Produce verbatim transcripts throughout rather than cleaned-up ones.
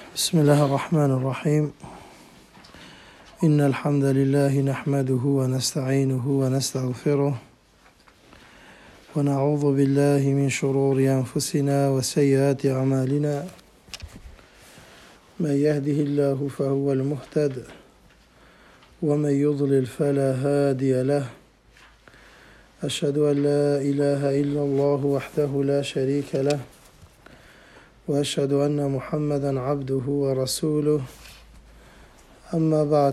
بسم الله الرحمن الرحيم. إن الحمد لله نحمده ونستعينه ونستغفره ونعوذ بالله من شرور أنفسنا وسيئات أعمالنا. من يهده الله فهو المهتد ومن يضلل فلا هادي له. أشهد أن لا إله إلا الله وحده لا شريك له وأشهد أن محمدا عبده ورسوله. اما بعد،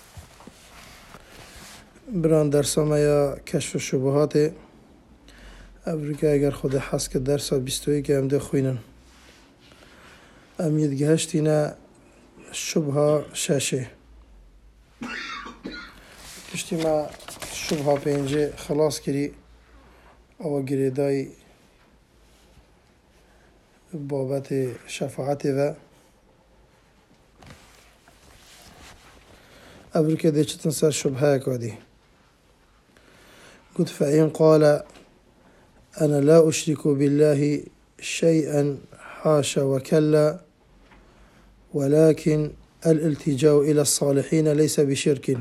بران درسامه یا کشف شبهات ابریکه اگر خود حس که درس بیستویی که هم ده خوینن امید گهشتینه شبه ششه کشتی ما شبه پینجه خلاص کری او گریدای بابت شفاعت و ابریکه ده چتن سر شبهه کادی قلت فإن قال أنا لا أشرك بالله شيئا حاشا وكلا ولكن الالتجاء إلى الصالحين ليس بشرك.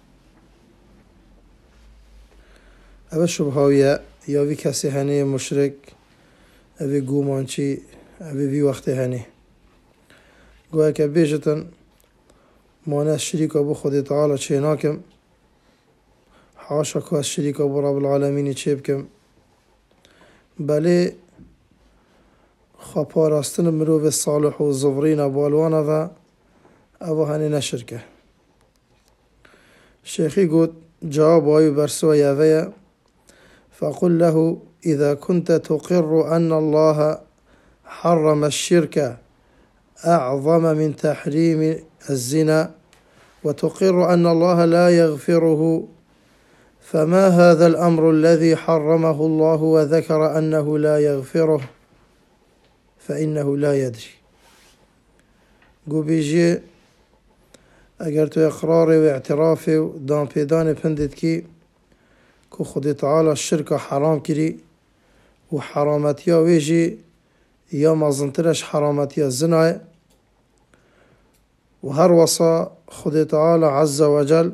أبا شبهاوية يا كسي هني مشرك أبي قومانشي أبي في وقت هني قوة كبيجة مانا الشريك أبو خدي تعالى شيناكم حاشا كوا الشريك أبو رب العالمين شيبكم بله خباراستن مروف الصالح والزفرين بالوانا و أبو هني نشركه. الشيخي قد جواب آيو برسوة يافيا فقل له إذا كنت تقر أن الله حرم الشرك أعظم من تحريم الزنا وتقر أن الله لا يغفره فما هذا الأمر الذي حرمه الله وذكر أنه لا يغفره فإنه لا يدري. قو بيجي اگر تو اقرار و اعتراف و دان پیدان پندت کی که خود تعالی الشرك حرام کری و حرامتیا ویجی یا مازنترش حرامتیا زنای و هر وصا خود تعالی عز وجل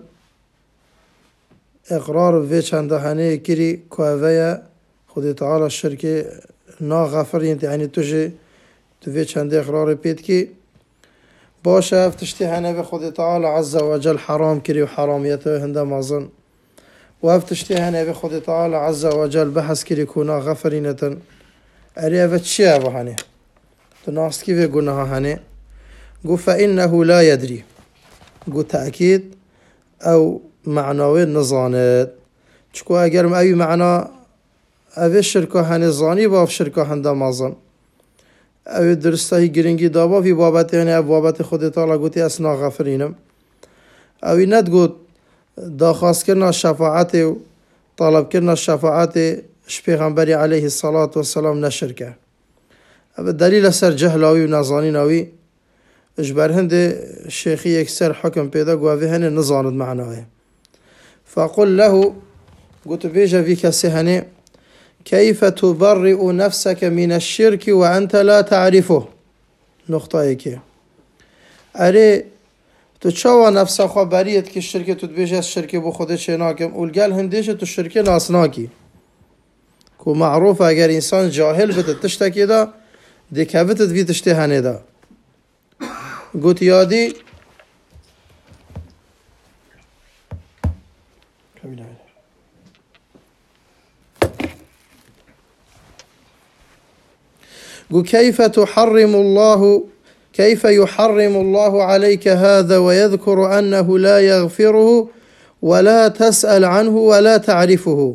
اقرار و چنده هنه کری که اویا خود تعالی الشرك نا غفر یعنی توجه تو وی چنده اقرار پید کی باشه افتشتی هنه به خود تعالی عز وجل حرام کری و حرامیته هنده مازن و افتشتی هنه به خود تعالی عز وجل بحث کری کنا غفرینتن اری اوه چیه اوه هنه تو ناسکی و گناه هنه گو فإنه لا يدري گو تأکید او معناوی نزاند چکو اگر اوی معنا اوه شرکا هنه زانی باف شرکا هنده مازن اوی درستایی گرنگی دابا فی بابت هنه او بابت خود تعالی گوتی اسنا غفرینم اوی ند گوت داخواست کرنا شفاعت و طلب کرنا شفاعت پیغمبری علیه الصلاة والسلام نشرکه او دلیل سر جهلاوی و نزانیناوی اجبر هنده شیخی یک سر حکم پیدا گوه هنه نزاند معناه فقل له قلت بيجا في كسهنه كيف تبرئ نفسك من الشرك وأنت لا تعرفه نقطة ايكي اري تو چاوا نفسا خبريت که الشرك تو بيجا الشرك بو خود شناكم والقال هنديش تو الشرك ناسناكي كو معروف اگر انسان جاهل بده تشتكي دا دكابتت في تشتهنه دا قلت يادي قل كيف تحرم الله كيف يحرم الله عليك هذا ويذكر أنه لا يغفره ولا تسأل عنه ولا تعرفه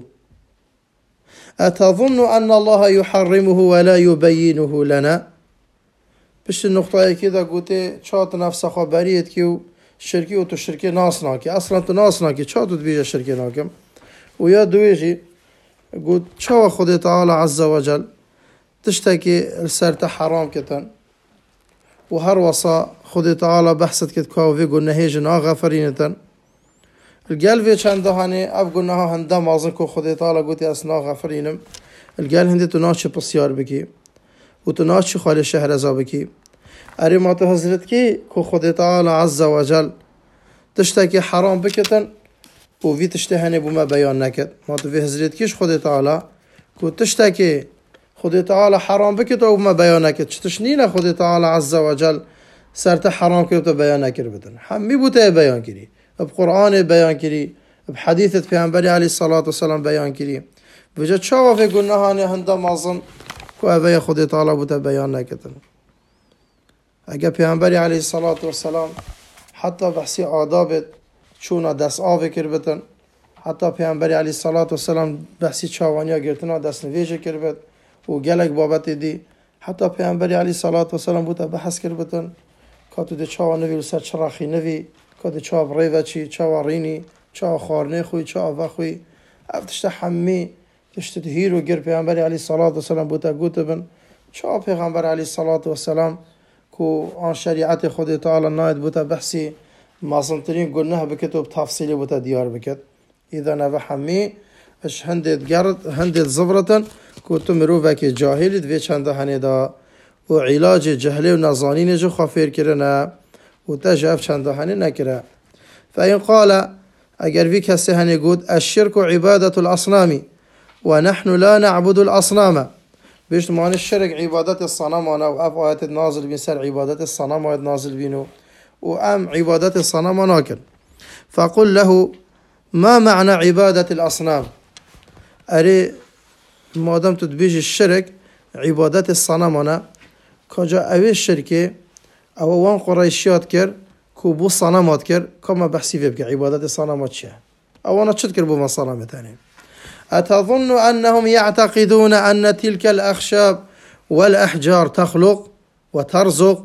أتظن أن الله يحرمه ولا يبينه لنا بش النقطة كده قلت شاط نفس خبريت كيو شركي وتو شركي ناسناكي أصلا تو ناسناكي شاطت بيجا شركي ناكم ويا دويجي قلت شو خد تعالى عز وجل تشتكي السرت حرام كتن وهر وصا خد تعالى بحثت كت كاوفي قلنا هيجنا غفرينتن القال في چند هاني اب قلنا هندا مازن كو خد تعالى قلت اسنا غفرينم القال هندي تو ناش بسيار بكي و تو ناش خال شهر ازا بكي اری ما تو حضرت کی کو خود تعالی عز و جل تشتکی حرام بکتن و وی تشتهنی بوما بیان نکد. ما تو وی حضرت کیش خود تعالی کو تشتکی خود تعالی حرام بکت و بوما بیان نکد. چتش نینه خود تعالی عز و جل سرت حرام کرد و بیان نکرد بدن. همی بوده بیان کری. اب قرآن بیان کری. اب حدیثت پیامبری علیه الصلاة والسلام بیان کری. بجا چاو فی گناهانی هنده مازن کو اوی خود تعالی بوده بیان نکدن. اگر پیامبری علیه الصلاة والسلام حتی بحثی آدابت چونا دست آوه کربتن، حتی پیامبری علیه الصلاة والسلام بحثی چاوانیا گرتنا دست نویجه کربت و گلک بابت دی، حتی پیامبری علیه الصلاة والسلام بوده بحث کربتن کاتو ده چاوا نوی لسر چراخی نوی کاتو چاوا بریوه چی چاوا رینی چاوا خارنه خوی چاوا وخوی افتشت حمی تشت هیرو گر پیامبری علیه الصلاة والسلام بوده گوته بن چاوا پیغمبر علیه الصلاة والسلام کو آن شریعت خود تعالی ناید بوده بحثی مازنترین گناه بکت و تفصیلی بوده دیار بکت. اذا نوه حمی اش هندید گرد هندید زبرتن کو تو مروفه که جاهلید وی چنده هنی دا و علاج جهلی و نزانین جو خافیر کرنه و تجاف چنده هنی نکره. فإن قال اگر وی کسی هنی گود الشرك عبادة الأصنام و نحن لا نعبد الأصنام بیشت معنی الشرك عبادت الصنم و اف آیت نازل بین سر عبادت الصنم آیت نازل بینو و ام عبادت الصنم ناكل. فقل له ما معنى عبادة الأصنام؟ اري مادام تدبيج الشرك عبادت الصنم انا کجا اوی شرکه او وان قريشيات كر كو بو صنمات كر كما بحثي فيبك عبادت الصنمات چه او انا چد كر بو ما صنمتاني. أتظن أنهم يعتقدون أن تلك الأخشاب والأحجار تخلق وترزق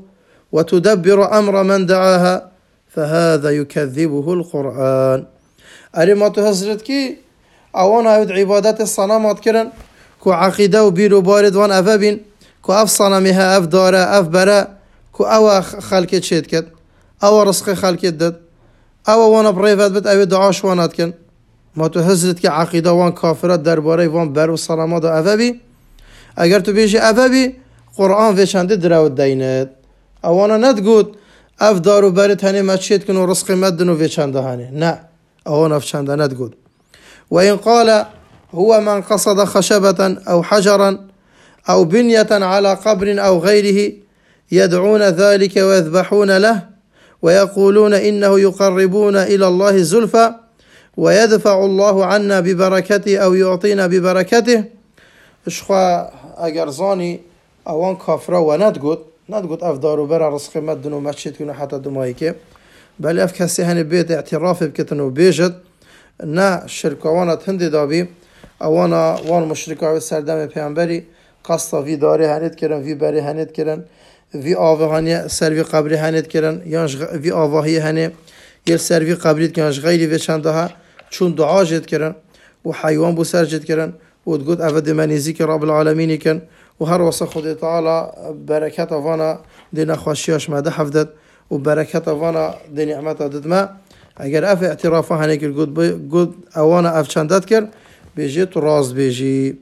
وتدبر أمر من دعاها فهذا يكذبه القرآن. أري ما تهزرت كي أوان عود عبادات الصنامات كرن كو عقيدة وبيرو بارد وان أفابين كو أف صنمها أف دارة أف برا كو أو خلقت شيد كد أو رزق خلقت دد أو وانا بريفات بد أو دعاش وانات كن. ما تو حضرت که عقیده وان کافرات درباره وان بر و سلامات و اوبی اگر تو بیشی اوبی قرآن وشنده درود دینت اوانا ندگود اف دارو برت هنی مچید کن و رزق مدن و وشنده هنی نه اوانا وشنده ندگود. و این قال هو من قصد خشبة او حجرا او بنية على قبر او غيره يدعون ذلك ويذبحون له ويقولون إنه يقربون إلى الله زلفى ويدفع الله عنا ببركته أو يعطينا ببركته. اشخوا اگر زاني اوان كافرا و ندگود ندگود اف دارو برا رزق مدن و مسجد کنو حتى دمایی که بل اف کسی هنی بیت اعتراف بکتن و بیجد نه شرکوانا تندی دابی اوانا وان مشرکاوی سردم پیانبری قصدا وی داری هنید کرن وی بری هنید کرن وی آوهانی سر وی قبری هنید کرن یانش وی آواهی هنی یل سر وی قبریت که یانش غیری وی چنده ها چون دعا جد کرن و حیوان بو سر جد کرن و تقول أفد منيزي كرب العالمين كان وهر وصى خد تعالى بركات أفانا دينا خشياش ما ده حفظت وبركات أفانا دي نعمة ضد ما أجر أف اعترافه هنيك الجود جود أوانا أفشندت كر بيجي تراز بيجي.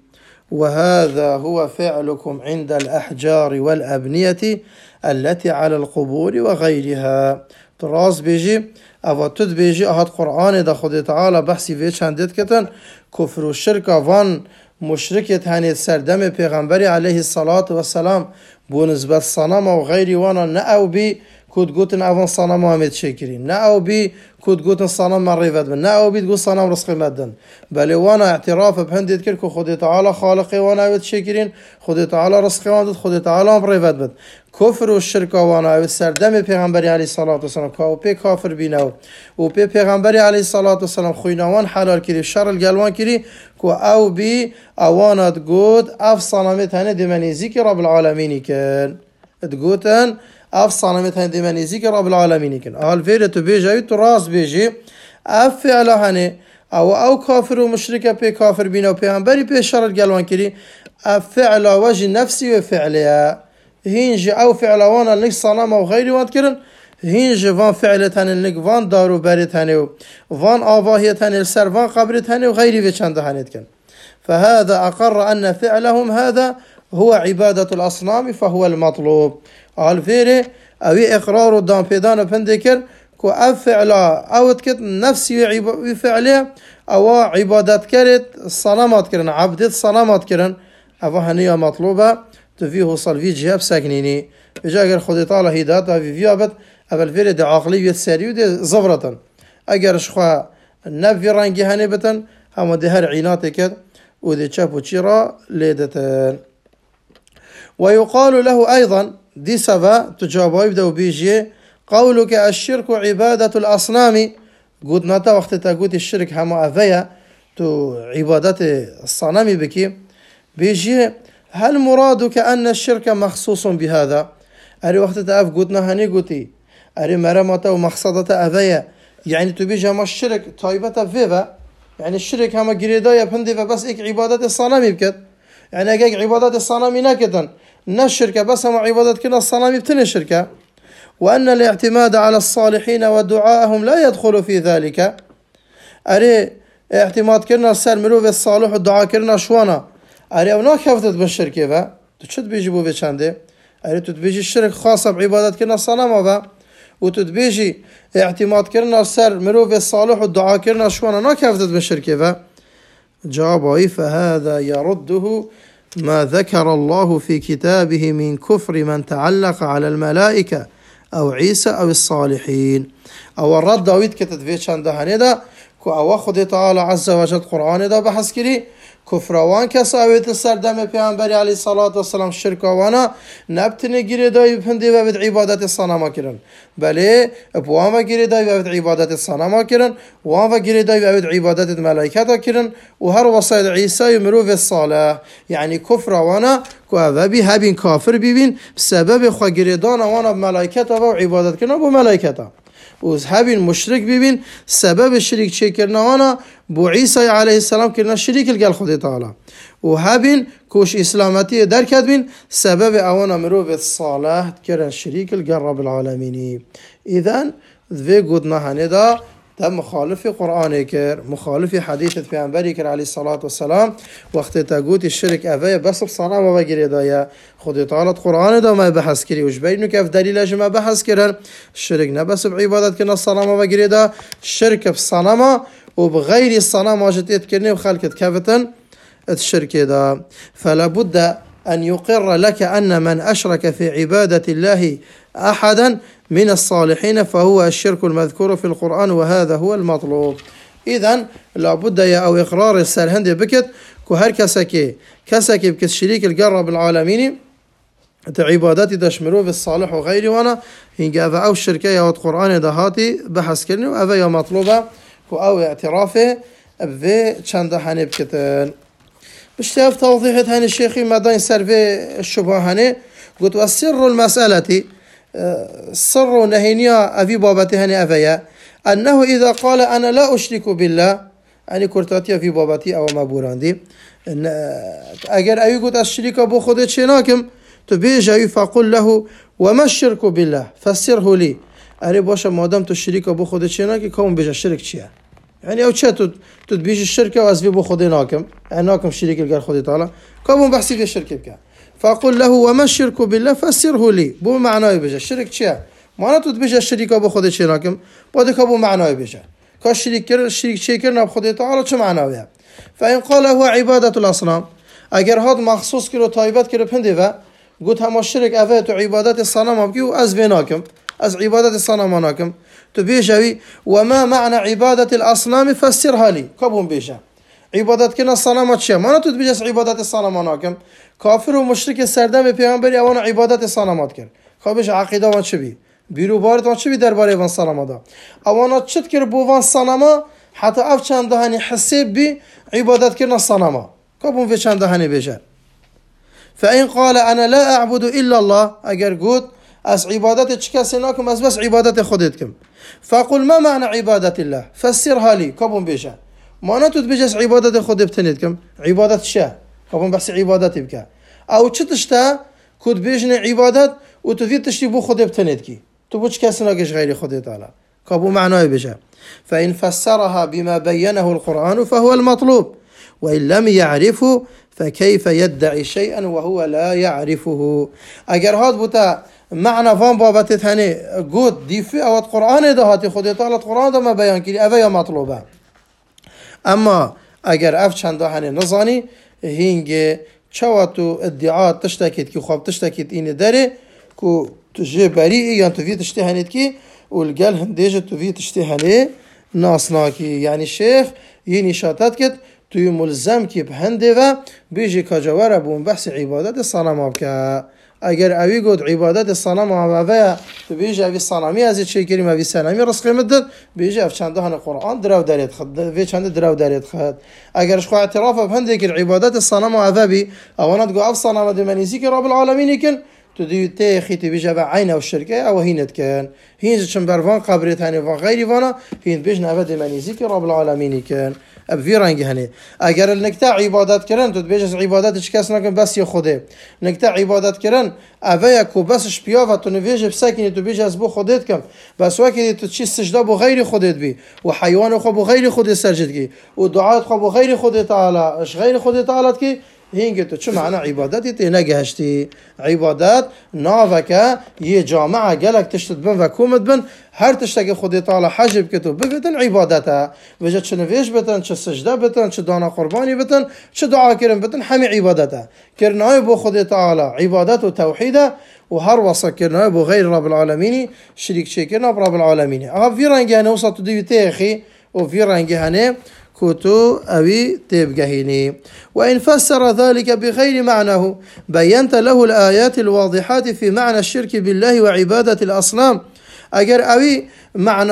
وهذا هو فعلكم عند الأحجار والأبنية التي على القبور وغيرها. تراز بيجي أفتد بيجي أحد قرآن ده خد تعالى بحثي في شندت كتن كفر والشرك وان مشركة هني سردم پیغمبر عليه الصلاة والسلام بنسبة صنم وغيري وانا نأو بي كود قوتن أفن صنم وامد شكرين نأو بي كود قوتن صنم من ريفت من نأو بي تقول صنم رزق مدن بل وانا اعتراف بهندت كر كو خد تعالى خالقي وانا اوت شكرين خد تعالى رزق وانا خد تعالى مريفت بد كفر والشرك وانا اوت سردم پیغمبر عليه الصلاة والسلام كاو بي كافر بيناو و بي پیغمبر عليه الصلاة والسلام خوينوان حلال كري شر القلوان كري كو او بي اوانا تقود اف صنمت هنه دمنيزي كي رب العالمين كان تقوتن اف صنمت هنه دمنيزي كي رب العالمين كان اهل فيرتو بيجي تراس بيجي اف فعلا هنه او او كافر ومشركة بي كافر بينا و پیغمبري بي شر القلوان كري اف فعلا وجه نفسي وفعلها هينج او فعلا وانا لك صنم او غيري وان كرن هينج وان فعلتان لك وان دارو بريتان وان آواهيتان السر وان قبرتان وغيري وچنده هنيت كن. فهذا أقر أن فعلهم هذا هو عبادة الأصنام فهو المطلوب. الفيري أوي إقرار الدام بيدان بندكر كو أفعلا أو تكت نفسي وفعله أو عبادات كرت الصنامات كرن عبدت الصنامات كرن أفا هنية مطلوبة تفيه صلفي جهاب ساكنيني بجا أجر خدي طالة هيدات في فيابت أبل فيري دي عقلية ساريو دي زفرة أجر شخوا نفي رانجي هنبتن هما دي هر عيناتي كد ودي تشابو تشيرا ليدتن. ويقال له أيضا دي سبا تجابوا يبدأ بيجي قولك الشرك عبادة الأصنام قد نتا وقت تقول الشرك هما أفيا تو عبادة الصنم بكي بيجي هل مرادك أن الشرك مخصوص بهذا؟ أري وقت تأف قدنا هني قتي أري مرمتا ومقصدة أفيا يعني تبيجي هما الشرك طيبة فيفا يعني الشرك هما قريدايا بهندي فبس إك عبادة الصنم بكت يعني أجاك عبادة الصنم ناكتا الشركة بس هم عبادة كنا الصنم يبتني الشركة وأن الاعتماد على الصالحين ودعائهم لا يدخل في ذلك أري اعتماد كنا السر مروف الصالح والدعاء كنا شوانا أري أو ناكفتت بالشركة با تشد بيجيبوا بيشانده أري تتبيجي الشرك خاصة بعبادة كنا الصنم با وتتبيجي اعتماد كنا السر مروف الصالح والدعاء كنا شوانا ناكفتت بالشركة با جوابه فهذا يرده ما ذكر الله في كتابه من كفر من تعلق على الملائكة أو عيسى أو الصالحين أو الرد أو يتكتت في شانده هندا كو أو خد تعالى عز وجل قرآن دا بحث كري كفروان كساويت السردم پیامبر عليه الصلاة والسلام الشرك وانا نبتني گیری دای بپندی و بد عبادت صنما کرن بله بوان و گیری دای و بد عبادت صنما کرن وان و گیری دای و بد عبادت ملائکه کرن و هر وصايد عيسى مروف الصالح يعني كفر وانا كو بي هبين كافر بيبين بسبب خو گیری دان وانا ملائکه و عبادت کرن بو ملائکه وز هبين مشرك ببين سبب الشريك شي كرنا وانا بو عيسى عليه السلام كرنا شريك القال خدي تعالى وهبين كوش اسلامتي دركت بين سبب اوانا مروف الصالح كرنا شريك القال رب العالمين. اذن ذي قدنا هندا ده مخالف قرآن كر مخالف حديث پیامبری كر عليه الصلاة والسلام وقت تقول الشرك أفيا بس بصنم و بگیری دایا خود تعالى قرآن دا ما بحث کری وش بینو که دلیلش ما بحث کرن الشرك نبس بعبادت كنا الصنم و بگیری دا الشرك بصنم وبغير الصنم واجتيت كرني وخلقت كفتن الشرك دا فلا بد أن يقر لك أن من أشرك في عبادة الله أحدا من الصالحين فهو الشرك المذكور في القرآن وهذا هو المطلوب. إذن لابد يا أو إقرار السرهند بكت كهر كسكي كسكي بكت شريك القرب العالمين عباداتي دشمرو في الصالح وغيره وانا هنجا أو الشركة أو القرآن دهاتي بحث كرني وأذا يا مطلوبة أو اعترافه بذي چند حني بكتن بشتاف توضيحات هاني الشيخي مدين سرفي الشبهة هاني قلت والسر المسألة السر نهينيا أبي بابتي هاني أفيا أنه إذا قال أنا لا أشرك بالله يعني كرتاتي في بابتي أو مبوراندي أجر أي قلت الشريك أبو خدت شناكم تبيجي فقل له وما الشرك بالله فسره لي أري باشا مادام تشريك أبو خدت شناكي كون بيجا الشرك شيا يعني أو شيء تدبيج الشركة وأسبي بو خدي ناكم ناكم شريك القال خدي تعالى كابون بحسي في الشركة بكا فأقول له وما الشرك بالله فسره لي بو معناه بيجا الشرك شيا ما تدبيج الشركة أبو خدي شناكم بعد كابو معناه بيجا كالشريك كر الشريك شيكر ناب خدي تعالى شو معناه فإن قال هو عبادة الأصنام أجر هاد مخصوص كرو طيبات كرو بندفع قلت هم الشرك أفات عبادات الصنم أبكي وأزبناكم از عبادة الصنم ناكم تبيجوي وما معنى عبادة الأصنام فسرها لي كابون بيجا عبادة كنا الصنم تشيا ما تدبيجس عبادة الصنم ناكم كافر ومشرك السردم پیامبری اوانا عبادة الصنمات كر خابش عقيدة وان شبي بيرو بارد وان شبي درباره وان صنم دا اوانا تشد كر بو وان صنم حتى اف چند هني حسب بي عبادة كنا الصنم كابون في چند هني بيجا فإن قال أنا لا أعبد إلا الله أجر قد أس عبادة تشكاسناكم أس بس عبادة خدتكم فأقول ما معنى عبادة الله فسرها لي كابون بيجا ما نتود بيجس عبادة خد بتنتكم عبادة شا كابون بس عبادة بك أو تشتا كود بيجن عبادة وتفيد تشتبو خد بتنتكي تبو تشكاسناكش غير خد تعالى كابون معناه بيجا فإن فسرها بما بينه القرآن فهو المطلوب وإن لم يعرفه فكيف يدعي شيئا وهو لا يعرفه أجر هاد بوتا معنى فان بابت هني قد دي في اوت قرآن ده هاتي خود تعالى قرآن ده ما بيان كري اوه يا مطلوبه. اما اگر اف چند هني نزاني هنگ چواتو ادعاء تشتكيت كي خواب تشتكيت إني داري كو تجي بريئي يعني تفي تشتهنيت كي والقال هنديجة تفي تشتهني ناصناكي يعني الشيخ يني شاتات كت توي ملزم كي بهندي و بيجي كجوارة بون بحث عبادات الصنم بكا. اگر اوي قد عبادات الصنم و بيجي اوي الصنمي ازي شي كريم اوي سنمي رسخي مدد بيجي اف چنده هن قرآن دراو داريت خد في چنده دراو داريت خد. اگر شخو اعتراف بهندي كي عبادات الصنم و بي اوانات قو اف صنم دمانيزي كي رب العالمين كن تدي تاخي تبيجي بعينه والشركه او هينت كان هين شن برفان قبرت هني فان غيري فانا هين بيجنا ابد مانيزي كي رب العالمين كان اب في رنگ هني. اگر النكتا عبادات كرن تو بيجس عبادات اشكاس نكن بس يا خوده نكتا عبادات كرن اويا كو بس شبيا و تو نويج بسكن تو بيجس بو خودت كم بس وقتی تو چی سجده بو غير خودت بي و حيوان خو بو غير خودت سجد کی و دعات خو بو غير خودت تعالى اش غير خودت تعالى کی هینگه تو چه معنی عبادتی تی نگهشتی عبادت ناوکه یه جامعه گلک تشتت بن و کومت بن هر تشتگه خودی تعالی حجب که تو ببتن عبادته وجه چه نویش بتن چه سجده بتن چه دانا قربانی بتن چه دعا کرن بتن همه عبادته کرنای بو خودی تعالی عبادت و توحیده و هر وصل کرنای بو غیر رب العالمین شریک چه کرنا برب العالمین. اها في رنگه هنه وصلت دیوی تیخی و في رنگه هنه كتو أبي تبقهيني. وإن فسر ذلك بغير معناه بينت له الآيات الواضحات في معنى الشرك بالله وعبادة الأصنام. أجر أبي معنى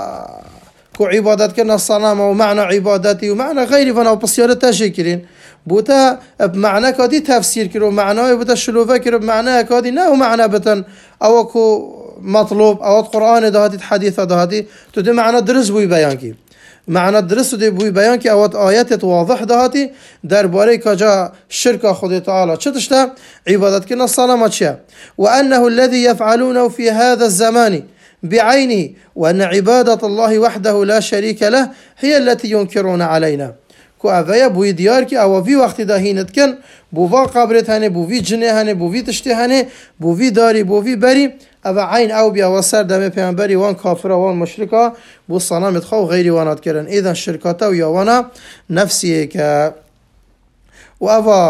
كو عبادة كنا الصنام ومعنى عبادتي ومعنى غير فانا وبصيارة تشكرين بوتا بمعنى كادي تفسير كرو معناه بوتا شلوفه كرو بمعنى كادي نه معنى بتن أو كو مطلوب أو القرآن دهاتي حديث دهاتي تدي معنى درس بوي بيان كي معنى درس دي بوي بيان كي اوات آيات واضح دهاتي درباره كجا شرك خود تعالى چتشتا عبادت كنا الصلاة چيا وأنه الذي يفعلونه في هذا الزمان بعينه وأن عبادة الله وحده لا شريك له هي التي ينكرون علينا. كو اوه بوی دیار که او وی وقتی دا هینت کن بووا قبرت هنه بووی جنه هنه بووی تشتی هنه بووی داری بووی بری او عین او بیا و سر دمه پیانبری وان کافر وان مشرکا بو صنامت خو غیری وانات کرن ایدن شرکاتا و یاوانا نفسیه که و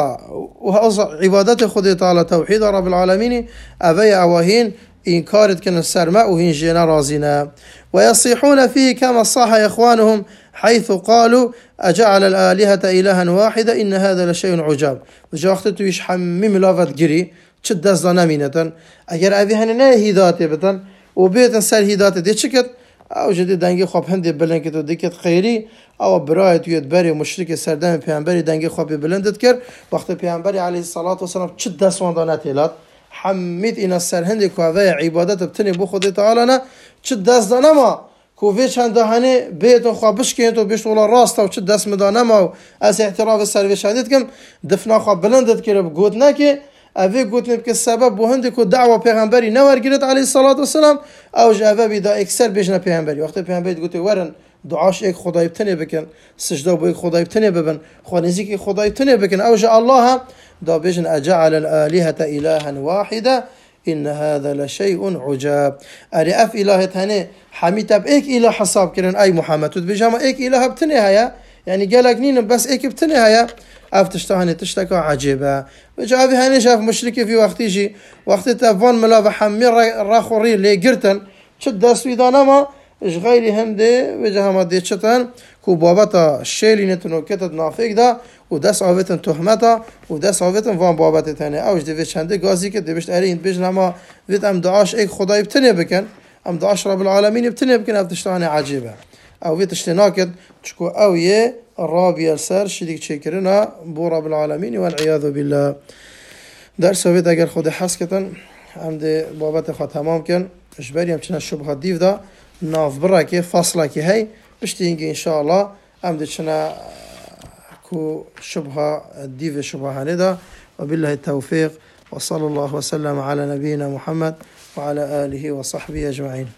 او عبادت خود تعالی توحید رب العالمین اوه اوهین إنكارت كان السرماء وهين جينا رازنا ويصيحون فيه كما صاح إخوانهم حيث قالوا أجعل الآلهة إلها واحدة إن هذا لشيء عجاب. جاءت تويش حمم لافت جري شد دزنا مينة أجر أبي هنا هيدات بتن وبيتن سر هيدات دي شكت أو جديد دنجي خواب هندي بلند كتو ديكت خيري أو برايت يدبري مشرك سردم بيعنبري دنجي خواب بلندت كر وقت بيعنبري عليه الصلاة والسلام شد دسوان دانات هيلات حمید این سر هندی که اوه عبادت بتنی بو خود تعالی نه چه دست دانما کوی چند دهنه بیتون خوابش که تو بیشتر ولا راست و چه دست مدانما و از اعتراف سر وشادیت کم دفنا خواب بلندت که بگوت نه که اوه گوت نب که سبب بو هندی که دعوه پیغمبری نور گرت علیه الصلاة والسلام او جوه بیدا اکثر بیشنا پیغمبری وقتی پیغمبری گوتی ورن دعاش ایک خدای بتنی بکن سجده با ایک خدای بتنی ببن خوانیزی که خدای بتنی بکن او جا الله دا بيجن أجعل الآلهة إلها واحدة إن هذا لشيء عجاب. أري أف إلهة هني حميت بإيك إله حساب كرن أي محمد تبجمع إيك إله بتني هيا يعني قالك نين بس إيك بتني هيا أف تشتهني تشتكى عجيبة وجا في هني شاف مشركي في وقت يجي وقت تفون ملا بحمير راخوري اللي قرتن شد سويدانا ما إيش غيري هندي وجا هم دي شتان كو بابتا شيلي نتنو كتد نافيك دا و دست آویتن تهمتا و دست آویتن وان بابت تنه اوش دوید چنده گازی که دویشت اری این بیش نما وید ام دعاش ایک خدای بتنه بکن ام دعاش رب العالمین بتنه بکن افتشتانه عجیبه او وید اشتناکد چکو او یه رابی السر شدیک چه کرنا بو رب العالمین والعیاذ بالله. درس وید اگر خود حس کتن ام ده بابت خواه تمام کن اشبری هم چنه شبه دیو دا ناف برا که فاصله که هی بشتی اینگه انشاءالله ام ده چنه كو شبهة ديف شبهة هندا وبالله التوفيق وصلى الله وسلم على نبينا محمد وعلى آله وصحبه أجمعين.